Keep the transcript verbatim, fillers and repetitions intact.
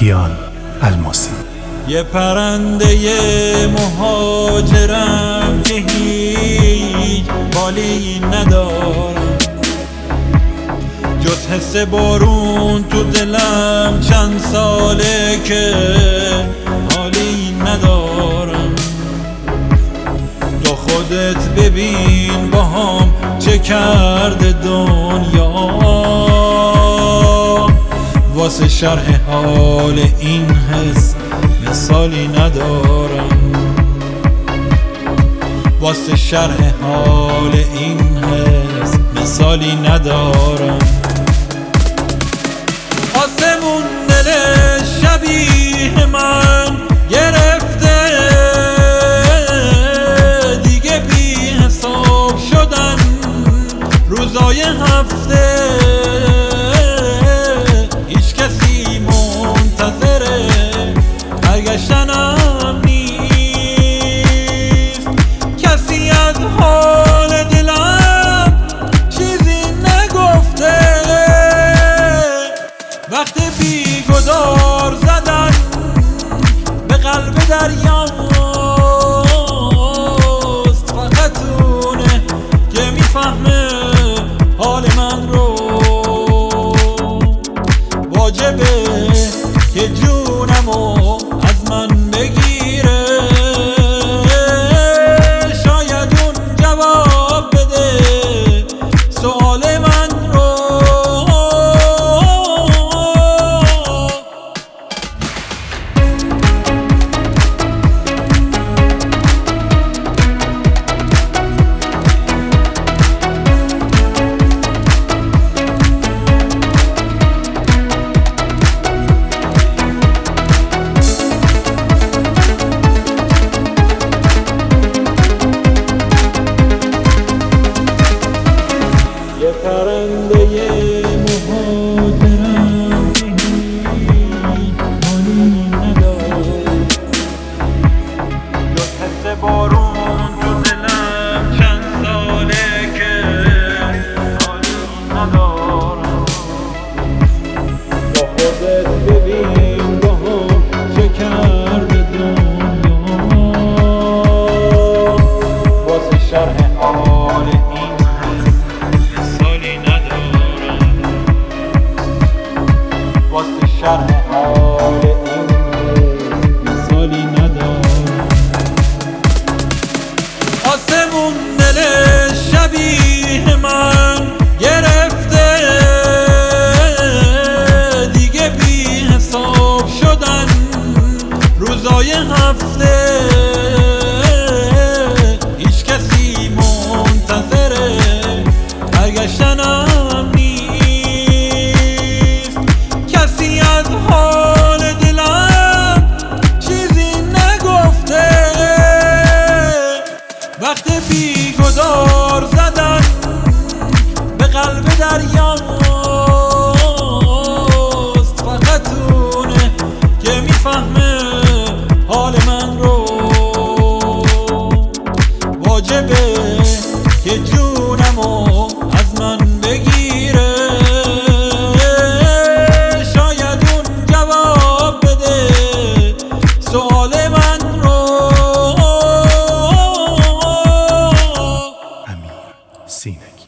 کیان الماسی. یه پرنده مهاجرم که هیچ بالی ندارم، جز حس بارون تو دلم چند ساله که حالی ندارم. تو خودت ببین با هم چه کرده دنیا، واسه شرح حال این حس مثالی ندارم، واسه شرح حال این حس مثالی ندارم. آسمون دل شبیه من گرفته، دیگه بی حساب شدن روزای هفته، هیچ کسی منتظره برگشتنم نیست، کسی از حال دلم چیزی نگفته. وقت بیگدار زدن به قلب دریاست، فقط اونه که میفهمه حال من رو. واجبه که جونمو از من بگیره، شاید اون جواب بده سوال من رو. یه پرنده مهاجرم که هیچ حالی ندارم، جز حس بارون تو دلم چند ساله که حالی ندارم. با خودت ببین با هم چه کرده دنیا، واسه شرح حال این واسه شرح حال این مثالی ندارم. آسمون دل شبیه من گرفته، دیگه بی حساب شدن روزای هفته، هیچ کسی منتظره برگشتنم نیست، کسی از حال دلم چیزی نگفته. وقت بیگدار زدن به قلب دریاست، فقط اونه که میفهمه حال من رو. واجبه که جونمو از من بگیره، شاید اون جواب بده سوال من رو. امیر سینگی.